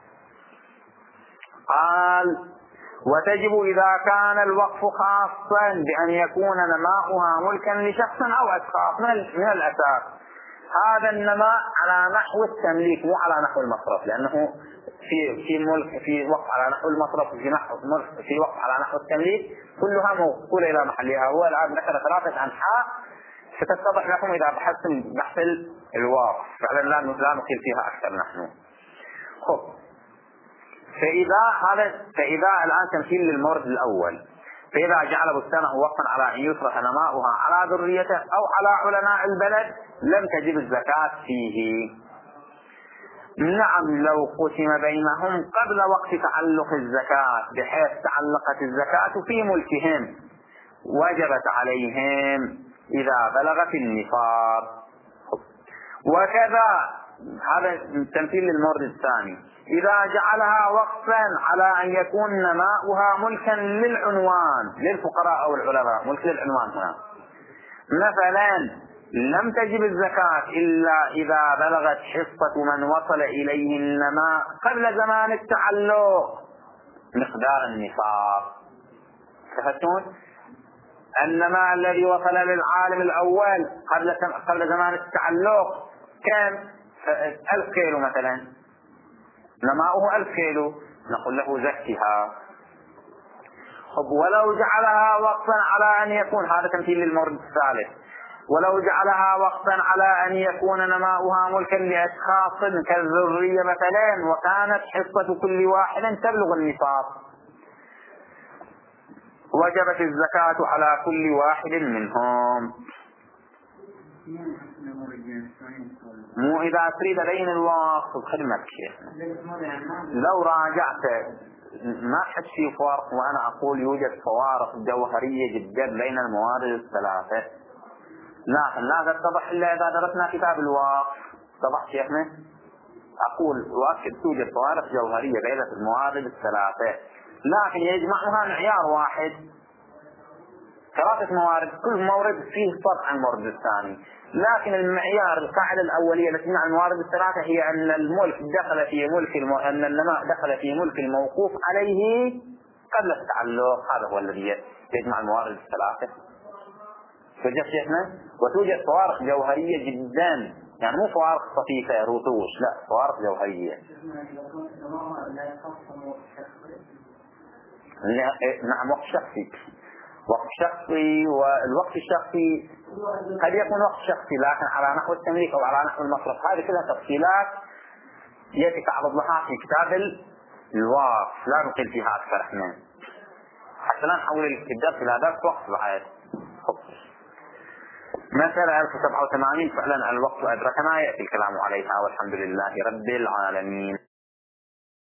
[SPEAKER 1] قال وتجب إذا كان الوقف خاصا بأن يكون نماؤها ملكا لشخص أو أشخاص من الأساس. هذا النماء على نحو التمليك مو على نحو المصرف، لأنه في وقف على نحو المصرف في وقف على نحو التمليك كلها موصولة إلى محلها. هو الآن ذكر 3 أنحاء ستتضح لكم إذا بحثتم بحث الوقف، فعلا لا نقيل فيها أكثر نحن. خب فإذا الآن تمثيل للمورد الأول، فإذا جعل بستانه وقفا على أن يصرف نماؤها على ذريته أو على علماء البلد لم تجب الزكاة فيه. نعم لو قسم بينهم قبل وقت تعلق الزكاة بحيث تعلقت الزكاة في ملكهم وجبت عليهم إذا بلغت النصاب. وكذا هذا تمثيل للمورد الثاني، إذا جعلها وقفا على أن يكون نماؤها ملكا للعنوان للفقراء أو العلماء، ملك للعنوان هنا مثلا لم تجب الزكاة إلا إذا بلغت حصة من وصل إليه النماء قبل زمان التعلق مقدار النصاب. تفهمون؟ النماء الذي وصل للعالم الأول قبل زمان التعلق كم؟ 1000 كيلو مثلا، نماؤه 1000 كيلو، نقول له زكها. ولو جعلها وقفا على أن يكون، هذا تمثيل للمورد الثالث، ولو جعلها وقفا على أن يكون نماؤها ملكا لأشخاص كالذرية مثلا وكانت حصة كل واحد تبلغ النصاب وجبت الزكاة على كل واحد منهم. مو إذا تريد بين الوقت خدمة شيخنا، لو راجعت ما حد فيه فرق، وأنا أقول يوجد فوارق جوهرية جدا بين الموارد الثلاثة. لكن لا تتضح إلا إذا درسنا كتاب الوقف. اتضح شيخنا؟ أقول وأكد توجد فوارق جوهرية بين الموارد الثلاثة، لكن يجمعها معيار واحد. 3 موارد كل مورد فيه فرق عن المورد الثاني، لكن المعيار القاعدة الأولية التي تجمع الموارد الثلاثة هي أن الملك دخل في ملك أن النماء دخل في ملك الموقوف عليه قبل التعلق. هذا هو الذي يجمع الموارد الثلاثة. توجد شيخنا؟ وتوجد فوارق جوهرية جدا، يعني مو فوارق خفيفة رطوش، لا فوارق جوهرية. نعم وقت شخصي. وقت شخصي، والوقت الشخصي قد يكون وقت شخصي لكن على نحو التمليك أو على نحو المصرف. هذه كلها تفصيلات يأتي تعرض لها في كتاب الوقف، لا نقل فيها أكثر احنا حتى لا نحول الدرس إلى درس وقت بعد. مسألة 1087 فعلا الوقت أدركنا، يأتي الكلام عليها، والحمد لله رب العالمين.